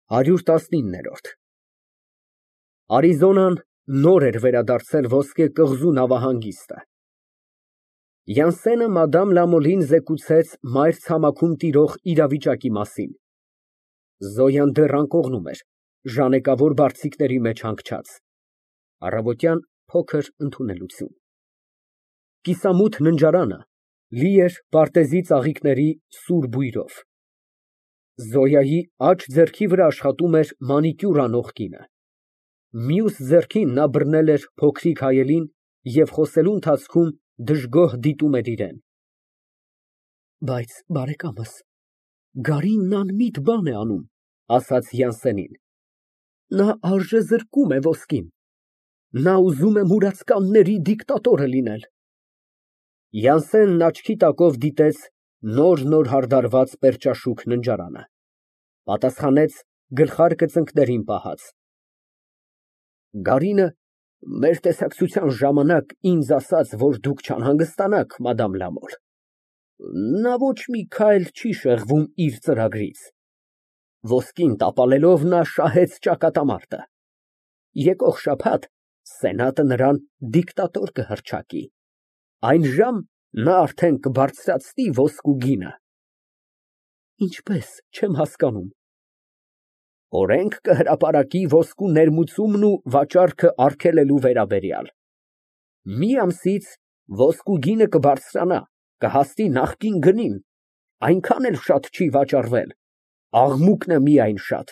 119-րդ Արիզոնան նոր էր վերադարձել ոսկե կղզու նավահանգիստը։ Յանսենը մադամ Լամոլին զեկուցեց մայր ցամաքում տիրող իրավիճակի մասին։ Զոյան դեռ անկողնում էր, ժանեկավոր բարձիկների մեջ հանգչած։ Առավոտյան փոքր ընդունելություն։ Կիսամութ ննջարանը լի էր պարտեզի ծաղիկների սուր բույրով։ Զոյայի աջ ձեռքի վրա աշխատում էր մանիկյուր անող կինը։ Մյուս ձեռքին նա բռնել էր փոքրիկ հայելին և խոսելու ընթացքում դժգոհ դիտում էր իրան։ Բայց, բարեկամս, Գարինն անմիտ բան է անում, ասաց Յանսենին։ Նա արժեզրկում է ոսկին։ Նա ուզում է մուրացկանների դիկտատորը լինել։ Յանսենն աչքի տակով դիտեց նոր հարդարված պերճաշուք ննջարանը։ Պատասխանեց գլխարկը ծնկներին պահած։ Գարինը մեր տեսակցության ժամանակ ինձ ասաց, որ դուք չանհանգստանաք, մադամ Լամոլ։ Նա ոչ մի քայլ չի շեղվում իր ծրագրից։ Ոսկին տապալելով նա շահեց ճակատամարտը։ Եկող շաբաթ սենատը նրան դիկտատոր կհռչակի։ Այն ժամ նա արդեն կբարձրացնի ոսկու գինը։ Ինչպես, չեմ հասկանում։ Օրենք կհրապարակի ոսկու ներմուծումն ու վաճառքը արգելելու վերաբերյալ։ Մի ամսից ոսկու գինը կբարձրանա, կհասնի նախկին գնին, այնքան էլ շատ չի վաճառվել, աղմուկն է միայն շատ։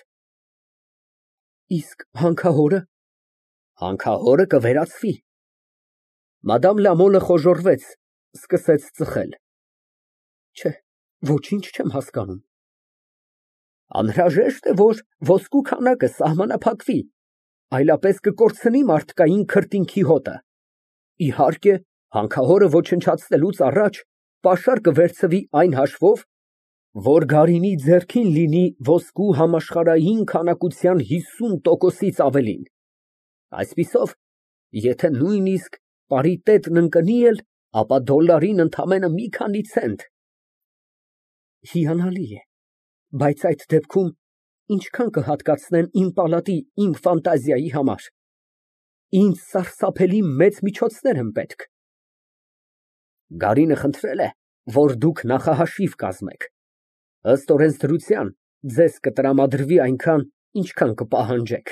Իսկ հանքահորը։ Հանքահորը կվերացվի։ Մադամ Լամոլը խոժոռվեց, սկսեց ծխել։ Չէ, ոչինչ չեմ հասկանում։ Անհրաժեշտ է, որ ոսկու քանակը սահմանափակվի, այլապես կկորցնի մարդկային քրտինքի հոտը։ Իհարկե, հանքահորը ոչնչացնելուց առաջ պաշար կվերցվի այն հաշվով, որ Գարինի ձեռքին լինի ոսկու համաշխարհային քանակության 50%-ից ավելին։ Այսպիսով, եթե նույնիսկ պարիտետն ընկնի էլ, ապա դոլարին ընդամենը մի քանի ցենտ։ Հիանալի է, բայց այդ դեպքում ինչքան կհատկացնեն իմ պալատի, իմ ֆանտազիայի համար։ Ինձ սարսափելի մեծ միջոցներ են պետք։ Գարինը խնդրել է, որ դուք նախահաշիվ կազմեք։ Ըստ օրենսդրության, ձեզ կտրամադրվի այնքան, ինչքան կպահանջեք։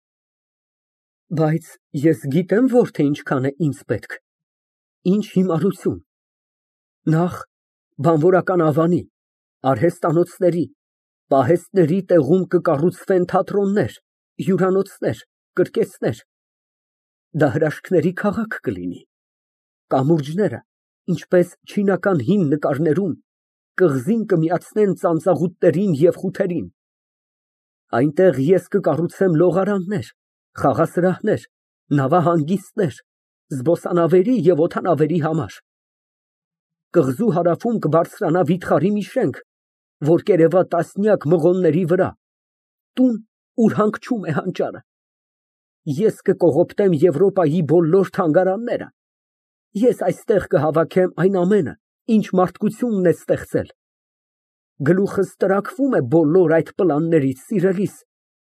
Բայց ես գիտեմ, որ թե ինչքան է ինձ պետք։ Ինչ հիմարություն։ Նախ բանվորական ավանի, արհեստանոցների, պահեստների տեղում կկառուցվեն թատրոններ, հյուրանոցներ, կրկեսներ։ Դա հրաշքների քաղաք կլինի։ Կամուրջները, ինչպես չինական հին նկարներում, կղզին կմիացնեն ծանծաղուտերին և խութերին։ Այնտեղ ես կկառուցեմ լողարաններ, խաղասրահներ, նավահանգիստներ, զբոսանավերի և օդանավերի համար։ Կղզու հարավում կբարձրանա վիթխարի մի շենք, որ կերևա տասնյակ մղոնների վրա, տուն, ուր հանգչում է հանճարը։ Ես կկողոպտեմ Եվրոպայի բոլոր թանգարանները։ Ես այստեղ կհավաքեմ այն ամենը, ինչ մարդկությունն է ստեղծել։ Գլուխս տրաքվում է բոլոր այդ պլաններից, սիրելիս։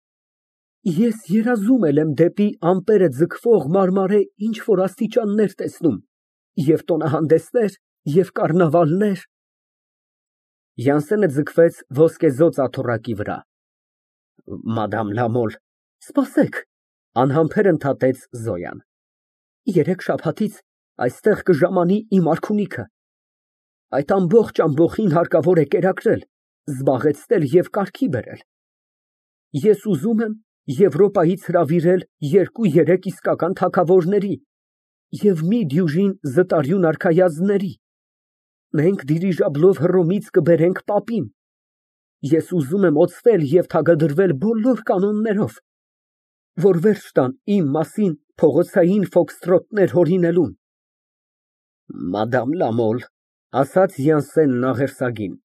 Ես երազում եմ դեպի ամպերը ձգվող մարմարե ինչ֊որ աստիճաններ տեսնում, և տոնահանդեսներ, և կառնավալներ։ Յանսենը ձգվեց ոսկեզօծ աթոռակի վրա։ Մադամ Լամոլ, սպասեք, անհամբեր ընդհատեց Զոյան։ Երեկ շաբաթից այստեղ կժամանի իմ արքունիքը։ Այդ ամբողջին հարկավոր է կերակրել, զբաղեցնել և կարգի բերել։ Ես ուզում եմ Եվրոպայից հրավիրել 2-3 իսկական թագավորների և մի դյուժին զտարյուն արքայազնների։ Մենք դիրիժաբլով Հռոմից կբերենք պապին։ Ես ուզում եմ օծվել և թագադրվել բոլոր կանոններով, որ վերջ տան իմ մասին փողոցային ֆոքստրոտներ հորինելուն։ Մադամ Լամոլ, ասաց Յանսենն աղերսագին,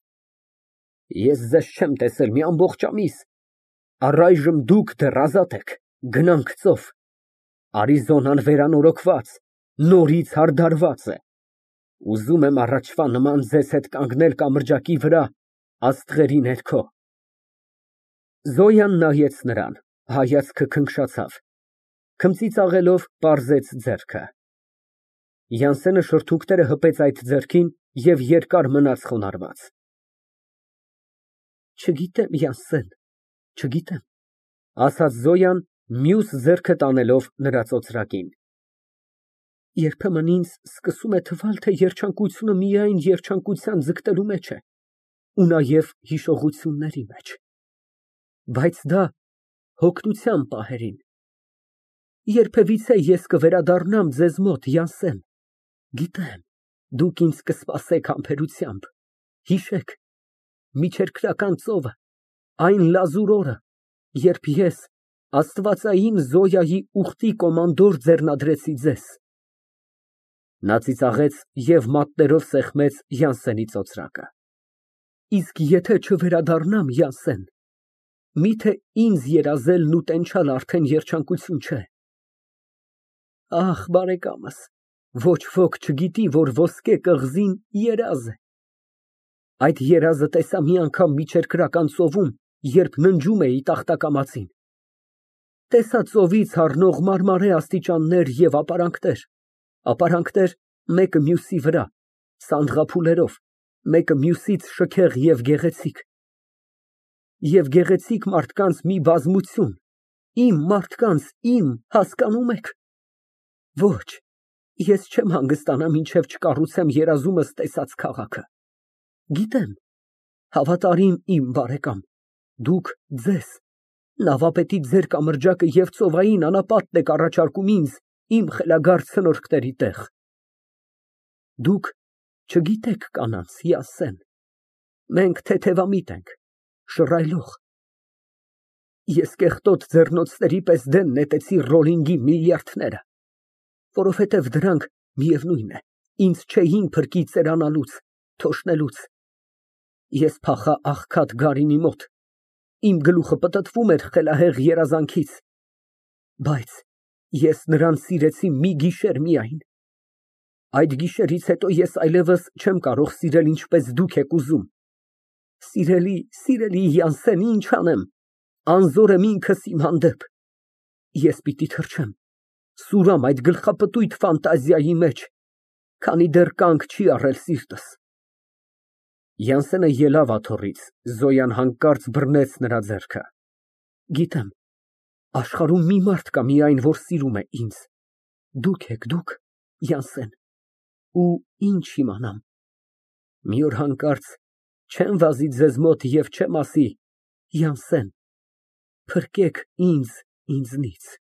ես ձեզ չեմ տեսել մի ամբողջ ամիս։ Առայժմ դուք դեռ ազատ եք, գնանք ծով։ Արիզոնան վերանորոգված, նորից հարդարված է։ Ուզում եմ առաջվա նման ձեզ հետ կանգնել կամրջակի վրա, աստղերի ներքո։ Զոյան նայեց նրան, հայացքը քնքշացավ, քմծիծաղելով պարզեց ձեռքը։ Յանսենը շրթունքները հպեց այդ ձեռքին և երկար մնաց խոնարհված։ Չգիտեմ, Յանսեն, չգիտեմ, ասաց Զոյան, մյուս ձեռքը տանելով նրա ծոծրակին։ Երբեմն ինձ սկսում է թվալ, թե երջանկությունը միայն երջանկության ձգտելու մեջ է ու նաև հիշողությունների մեջ, բայց դա հոգնության պահերին։ Երբևիցե ես կվերադառնամ ձեզ մոտ, Յանսեն, գիտեմ, դուք ինձ կսպասեք համբերությամբ, հիշեք, միջերկրական ծովը, այն լազուր օրը, երբ ես աստվածային Զոյայի ուխտի կոմանդոր ձեռնադրեցի ձեզ։ Նա ծիծաղեց և մատներով սեղմեց Յանսենի ծոծրակը։ Իսկ եթե չվերադառնամ, Յանսեն, միթե ինձ երազելն ու տենչալ արդեն երջանկություն չէ։ Ախ, բարեկամս, ոչ ոք չգիտի, որ ոսկե կղզին երազ է։ Այդ երազը տեսա մի անգամ միջերկրական ծովում, երբ ննջում էի տախտակամածին։ Տեսա ծովից հառնող մարմարե աստիճաններ և ապարանքներ, մեկը մյուսի վրա, սանդղափուլերով, մեկը մյուսից շքեղ և գեղեցիկ։ Եվ գեղեցիկ մարդկանց մի բազմություն, իմ մարդկանց, հասկանում եք։ Ոչ, ես չեմ հանգստանա, մինչև չկառուցեմ երազումս տեսած քաղաքը։ Գիտեմ, հավատարիմ իմ բարեկամ, դուք ձեզ, նավապետի ձեր կամրջակը և ծովային անապատն եք առաջարկում ինձ, իմ խելագար ցնորքների տեղ։ Դուք չգիտեք կանանց, Յանսեն, մենք թեթևամիտ ենք, շռայլող։ Ես կեղտոտ ձեռնոցների պես դեն նետեցի ռոլինգի միլիարդները, որովհետև դրանք, միևնույն է, ինձ չէին փրկի ծերանալուց, թոշնելուց։ Ես փախա աղքատ Գարինի մոտ, իմ գլուխը պտտվում էր խելահեղ երազանքից, բայց ես նրան սիրեցի մի գիշեր միայն։ Այդ գիշերից հետո ես այլևս չեմ կարող սիրել ինչպես դուք եք ուզում։ Սիրելի Յանսեն, ինչ անեմ, անզոր եմ ինքս իմ հանդեպ։ Ես պիտի թռչեմ, սուրամ այդ գլխապտույտ ֆանտազիայի մեջ, քանի դեռ կանգ չի առել սիրտս։ Յանսենը ելավ աթոռից, Զոյան հանկարծ բռնեց նրա ձեռքը։ Գիտեմ, աշխարհում մի մարդ կա միայն, որ սիրում է ինձ։ Դուք եք, Յանսեն, ու ինչ իմանամ, մի օր հանկարծ չեմ վազի ձեզ մոտ և չեմ ասի. Յանսեն, փրկեք ինձ ինձնից։